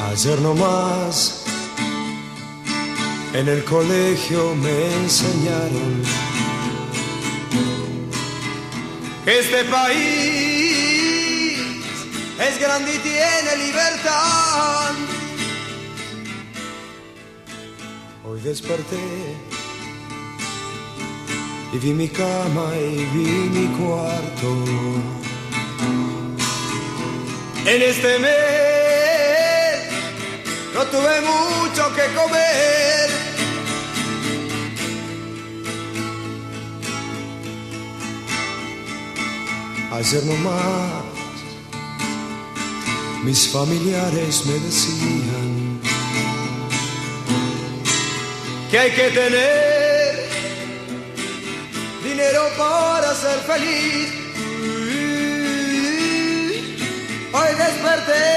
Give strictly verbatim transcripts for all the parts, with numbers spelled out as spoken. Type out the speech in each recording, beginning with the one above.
Ayer nomás en el colegio me enseñaron que este país es grande y tiene libertad. Hoy desperté y vi mi cama y vi mi cuarto. En este mes no tuve mucho que comer. Ayer nomás mis familiares me decían que hay que tener dinero para ser feliz. Hoy desperté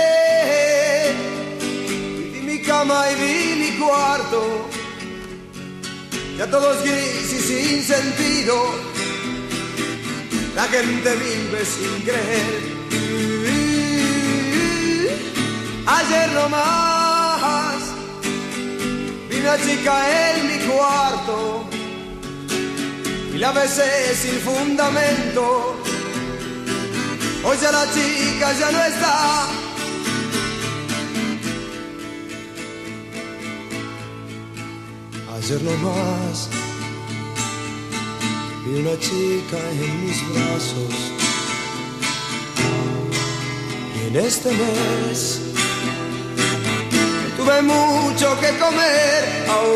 y vi mi cama y vi mi cuarto, ya todo es gris y sin sentido. La gente vive sin creer. Ayer nomás vi una chica en mi cuarto y la besé sin fundamento. Hoy ya la chica ya no está. Ayer nomás vi una chica en mis brazos y en este mes no tuve mucho que comer. Oh,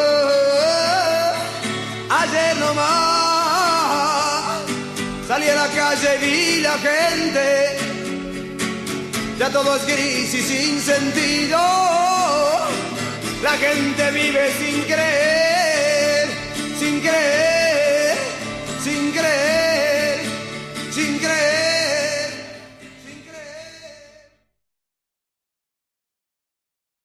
ayer nomás salí a la calle y vi la gente, ya todo es gris y sin sentido. La gente vive sin creer.